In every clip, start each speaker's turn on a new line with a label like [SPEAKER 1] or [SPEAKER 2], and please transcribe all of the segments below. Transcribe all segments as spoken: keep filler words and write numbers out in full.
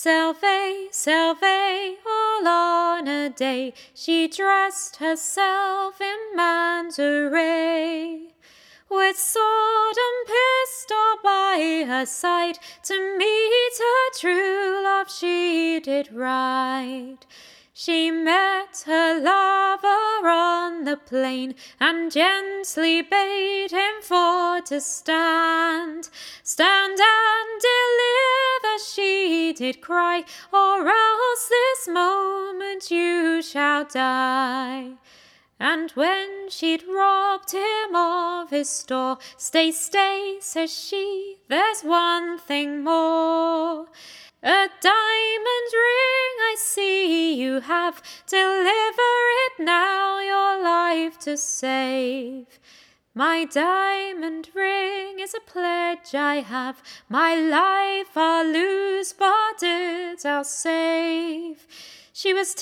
[SPEAKER 1] Salve, salve, all on a day, she dressed herself in man's array. With sword and pistol by her side, to meet her true love she did ride. She met her lover on the plain, and gently bade him for to stand. Stand and deliver, she did cry, or else this moment you shall die. And when she'd robbed him of his store, stay, stay, says she, there's one thing more. A diamond ring I see you have, deliver it now, your life to save. My diamond ring is a pledge I have, my life I'll lose, but it I'll save. She was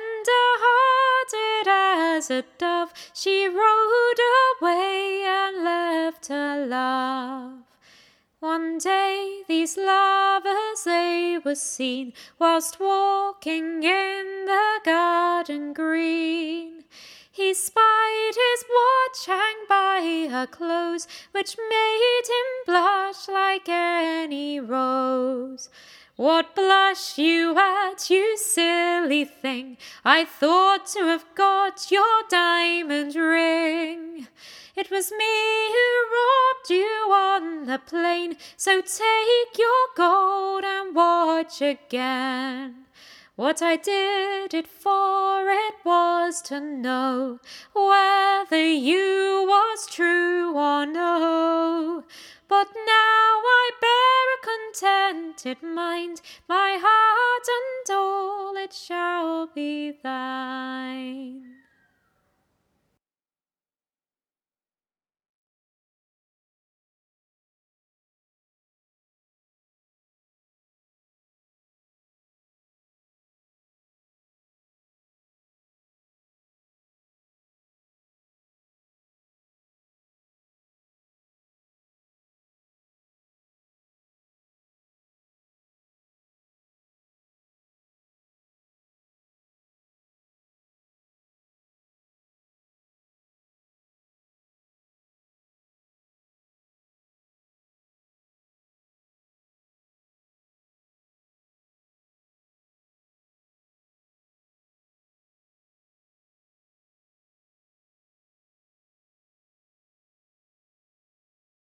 [SPEAKER 1] tender-hearted as a dove, she rode away and left her love. One day these lovers they were seen, whilst walking in the garden green. He spied his watch hang by her clothes, which made him blush like any rose. What blush you at, you silly thing? I thought to have got your diamond ring. It was me who robbed you on the plain, so take your gold and watch again. What I did it for, it was to know whether you was true or no. But now I bear a contented mind, my heart and all it shall be thine.